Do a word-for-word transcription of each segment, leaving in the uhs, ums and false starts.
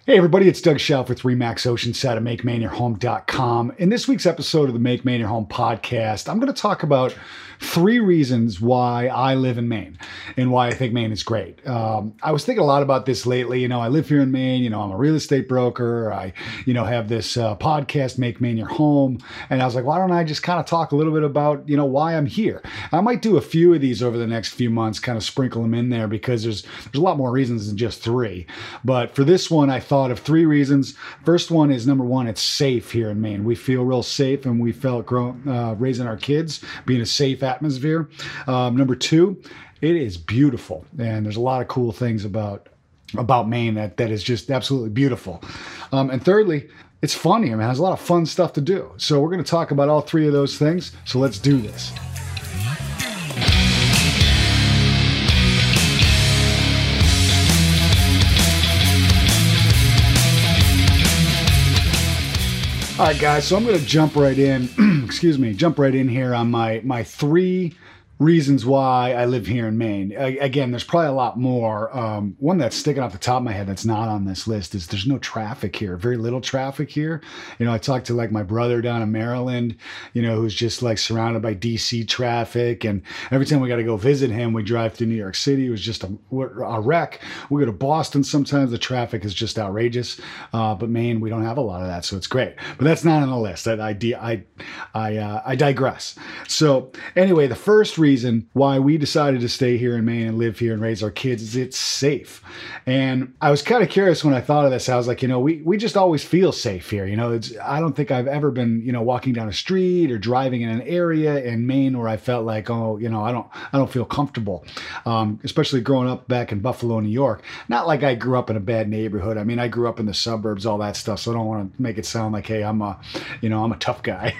Hey everybody, it's Doug Schauf with Remax Oceanside of Make Maine Your Home dot com. In this week's episode of the Make Maine Your Home podcast, I'm going to talk about three reasons why I live in Maine and why I think Maine is great. Um, I was thinking a lot about this lately. You know, I live here in Maine. You know, I'm a real estate broker. I, you know, have this uh, podcast, Make Maine Your Home. And I was like, why don't I just kind of talk a little bit about, you know, why I'm here? I might do a few of these over the next few months, kind of sprinkle them in there because there's there's a lot more reasons than just three. But for this one, I thought of three reasons. First one is, number one, it's safe here in Maine. We feel real safe, and we felt growing, uh, raising our kids, being a safe atmosphere. Um, number two, it is beautiful, and there's a lot of cool things about about Maine that that is just absolutely beautiful. Um, and thirdly, it's fun here, man. There's a lot of fun stuff to do. So we're going to talk about all three of those things. So let's do this. All right, guys, so I'm going to jump right in, excuse me, jump right in here on my, my three reasons why I live here in Maine. A- again, there's probably a lot more. Um, one that's sticking off the top of my head that's not on this list is there's no traffic here, very little traffic here. You know, I talked to like my brother down in Maryland, you know, who's just like surrounded by D C traffic. And every time we got to go visit him, we drive through New York City. It was just a, a wreck. We go to Boston. Sometimes the traffic is just outrageous. Uh, but Maine, we don't have a lot of that. So it's great. But that's not on the list. I, I, I, I, uh, I digress. So anyway, the first reason why we decided to stay here in Maine and live here and raise our kids is it's safe. And I was kind of curious when I thought of this. I was like, you know, we we just always feel safe here. You know, it's, I don't think I've ever been, you know, walking down a street or driving in an area in Maine where I felt like, oh, you know, I don't I don't feel comfortable. Um, especially growing up back in Buffalo, New York. Not like I grew up in a bad neighborhood. I mean, I grew up in the suburbs, all that stuff. So I don't want to make it sound like, hey, I'm a, you know, I'm a tough guy.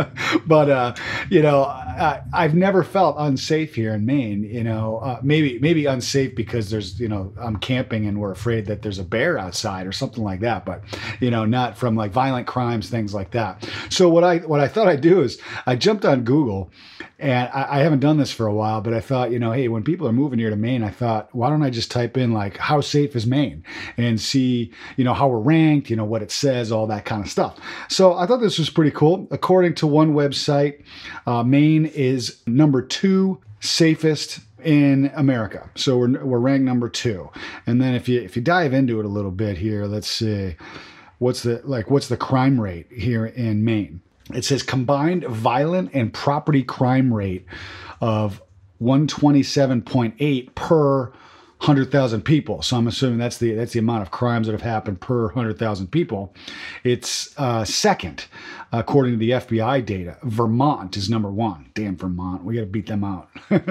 But uh, you know, I, I've never felt unsafe here in Maine. You know, uh, maybe maybe unsafe because there's, you know, I'm camping and we're afraid that there's a bear outside or something like that. But you know, not from like violent crimes, things like that. So what I what I thought I'd do is I jumped on Google, and I, I haven't done this for a while, but I thought, you know, hey, when people are moving here to Maine, I thought, why don't I just type in like how safe is Maine and see, you know, how we're ranked, you know, what it says, all that kind of stuff. So I thought this was pretty cool. According to one website, uh, Maine is number two safest in America. So we're we're ranked number two. And then if you if you dive into it a little bit here, let's see, what's the like what's the crime rate here in Maine? It says combined violent and property crime rate of one twenty-seven point eight per one hundred thousand people. So I'm assuming that's the that's the amount of crimes that have happened per one hundred thousand people. It's uh, second, according to the F B I data. Vermont is number one. Damn Vermont, we got to beat them out.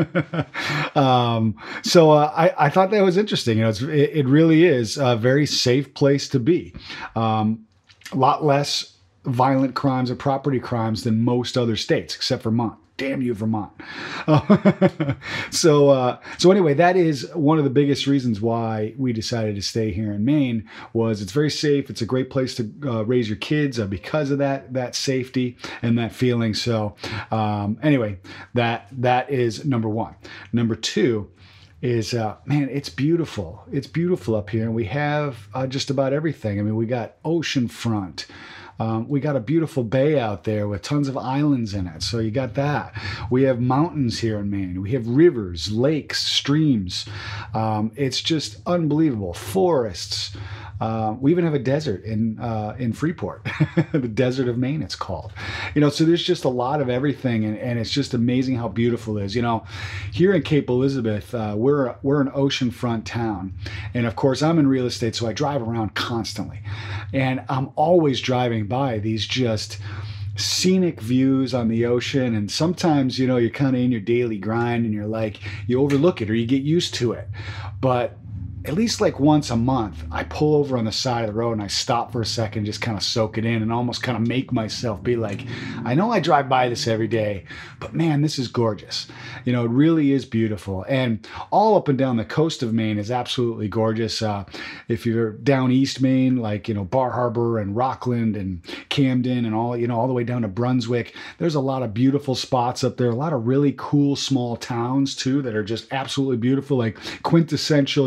um, so uh, I, I thought that was interesting. You know, it's, it, it really is a very safe place to be. Um, a lot less violent crimes or property crimes than most other states, except Vermont. Damn you, Vermont. Uh, so, uh, so anyway, that is one of the biggest reasons why we decided to stay here in Maine. Was it's very safe. It's a great place to uh, raise your kids uh, because of that that safety and that feeling. So, um, anyway, that that is number one. Number two is, uh, man, it's beautiful. It's beautiful up here, and we have uh, just about everything. I mean, we got oceanfront. Um, we got a beautiful bay out there with tons of islands in it. So you got that. We have mountains here in Maine. We have rivers, lakes, streams. Um, it's just unbelievable. Forests. Uh, we even have a desert in uh, in Freeport, the desert of Maine, it's called. You know, so there's just a lot of everything, and, and it's just amazing how beautiful it is. You know, here in Cape Elizabeth, uh, we're we're an oceanfront town, and of course I'm in real estate, so I drive around constantly, and I'm always driving by these just scenic views on the ocean. And sometimes, you know, you're kind of in your daily grind and you're like, you overlook it or you get used to it. But at least like once a month, I pull over on the side of the road and I stop for a second, just kind of soak it in and almost kind of make myself be like, I know I drive by this every day, but man, this is gorgeous. You know, it really is beautiful. And all up and down the coast of Maine is absolutely gorgeous. Uh, if you're down East Maine, like, you know, Bar Harbor and Rockland and Camden and all, you know, all the way down to Brunswick, there's a lot of beautiful spots up there, a lot of really cool small towns too that are just absolutely beautiful, like quintessential. You see them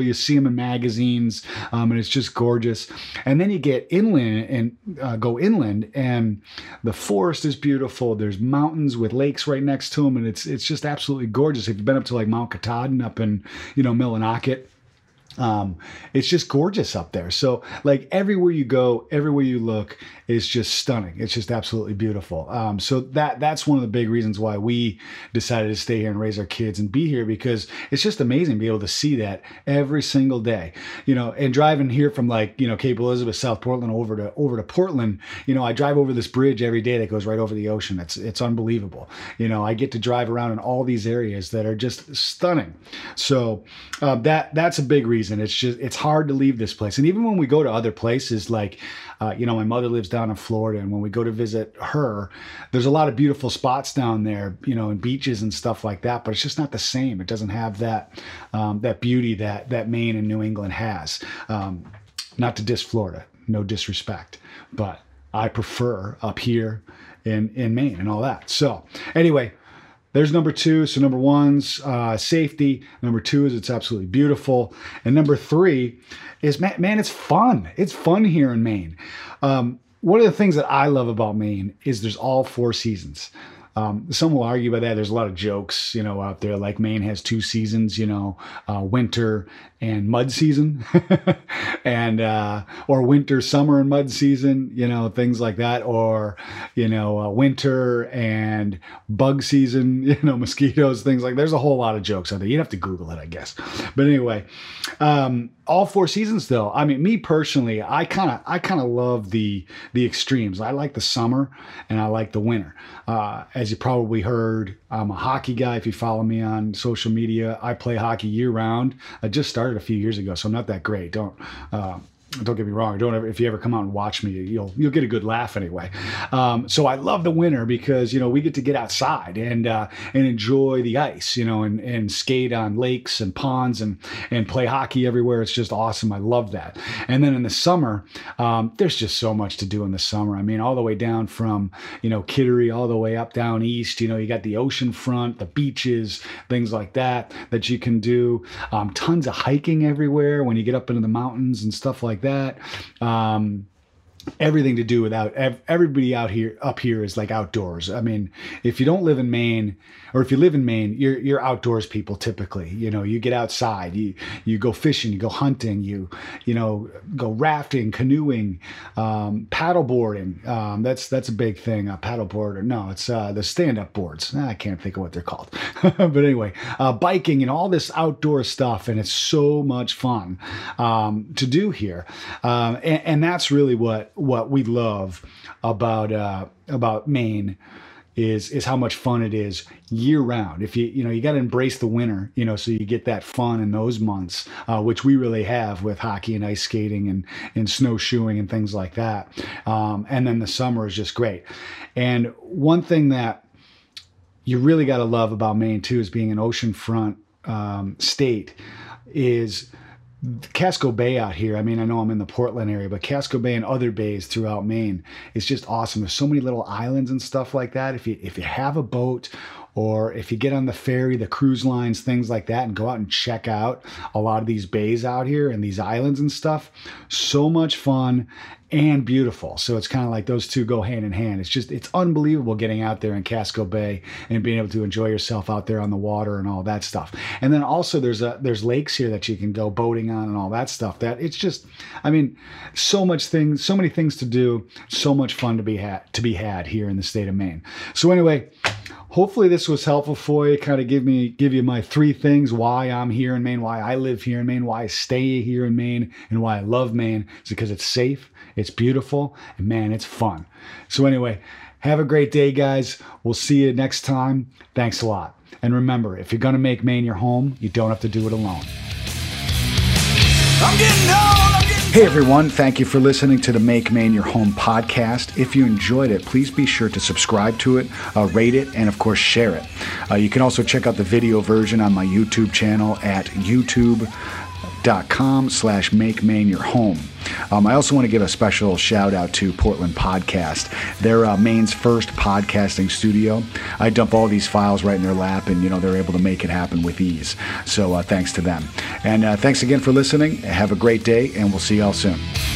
them in magazines, um, and it's just gorgeous. And then you get inland and uh, go inland, and the forest is beautiful. There's mountains with lakes right next to them, and it's it's just absolutely gorgeous. If you've been up to like Mount Katahdin up in, you know, Millinocket, Um, it's just gorgeous up there. So like everywhere you go, everywhere you look is just stunning. It's just absolutely beautiful. Um, so that, that's one of the big reasons why we decided to stay here and raise our kids and be here, because it's just amazing to be able to see that every single day, you know, and driving here from like, you know, Cape Elizabeth, South Portland over to, over to Portland, you know, I drive over this bridge every day that goes right over the ocean. It's, it's unbelievable. You know, I get to drive around in all these areas that are just stunning. So, uh, that, that's a big reason. It's just, it's hard to leave this place. And even when we go to other places, like, uh, you know, my mother lives down in Florida, and when we go to visit her, there's a lot of beautiful spots down there, you know, and beaches and stuff like that, but it's just not the same. It doesn't have that, um, that beauty that, that Maine and New England has. Um, not to diss Florida, no disrespect, but I prefer up here in, in Maine and all that. So anyway, there's number two. So number one's uh, safety. Number two is it's absolutely beautiful. And number three is, man, man it's fun. It's fun here in Maine. Um, one of the things that I love about Maine is there's all four seasons. Um, some will argue about that. There's a lot of jokes, you know, out there, like Maine has two seasons, you know, uh, winter and mud season, and uh, or winter, summer, and mud season, you know, things like that, or you know, uh, winter and bug season, you know, mosquitoes, things like. There's a whole lot of jokes out there. You'd have to Google it, I guess. But anyway, um, all four seasons, though. I mean, me personally, I kind of, I kind of love the the extremes. I like the summer and I like the winter. Uh, as you probably heard, I'm a hockey guy. If you follow me on social media, I play hockey year round. I just started a few years ago, so I'm not that great. Don't. Uh, Don't get me wrong. Don't ever, if you ever come out and watch me, you'll you'll get a good laugh anyway. Um, so I love the winter because you know we get to get outside and uh, and enjoy the ice, you know, and, and skate on lakes and ponds and and play hockey everywhere. It's just awesome. I love that. And then in the summer, um, there's just so much to do in the summer. I mean, all the way down from you know Kittery all the way up down east. You know, you got the ocean front, the beaches, things like that that you can do. Um, tons of hiking everywhere when you get up into the mountains and stuff like that. Um, everything to do without everybody out here up here is like outdoors. I mean, if you don't live in Maine, or if you live in Maine, you're you're outdoors people typically. You know, you get outside, you you go fishing, you go hunting, you you know go rafting, canoeing, um, paddleboarding. Um, that's that's a big thing. A paddleboard, no, it's uh, the stand-up boards. I can't think of what they're called, but anyway, uh, biking and all this outdoor stuff, and it's so much fun um, to do here, um, and, and that's really what. what we love about uh, about Maine is is how much fun it is year round. If you you know you got to embrace the winter, you know, so you get that fun in those months, uh, which we really have with hockey and ice skating and and snowshoeing and things like that. Um, and then the summer is just great. And one thing that you really got to love about Maine too, is being an oceanfront um, state, is Casco Bay out here. I mean, I know I'm in the Portland area, but Casco Bay and other bays throughout Maine is just awesome. There's so many little islands and stuff like that. If you if you have a boat, or if you get on the ferry, the cruise lines, things like that, and go out and check out a lot of these bays out here and these islands and stuff, so much fun and beautiful. So it's kind of like those two go hand in hand. It's just, it's unbelievable getting out there in Casco Bay and being able to enjoy yourself out there on the water and all that stuff. And then also there's a, there's lakes here that you can go boating on and all that stuff. That it's just, I mean, so much things, so many things to do, so much fun to be had, to be had here in the state of Maine. So anyway, hopefully this was helpful for you. Kind of give me, give you my three things why I'm here in Maine, why I live here in Maine, why I stay here in Maine, and why I love Maine. It's because it's safe, it's beautiful, and man, it's fun. So anyway, have a great day, guys. We'll see you next time. Thanks a lot. And remember, if you're going to make Maine your home, you don't have to do it alone. I'm getting old, I'm getting Hey everyone, thank you for listening to the Make Maine Your Home podcast. If you enjoyed it, please be sure to subscribe to it, uh, rate it, and of course share it. Uh, you can also check out the video version on my YouTube channel at YouTube dot com slash make Maine your home. Um, I also want to give a special shout out to Portland Podcast. They're uh, Maine's first podcasting studio. I dump all these files right in their lap, and you know they're able to make it happen with ease. So uh, thanks to them. And uh, thanks again for listening. Have a great day, and we'll see y'all soon.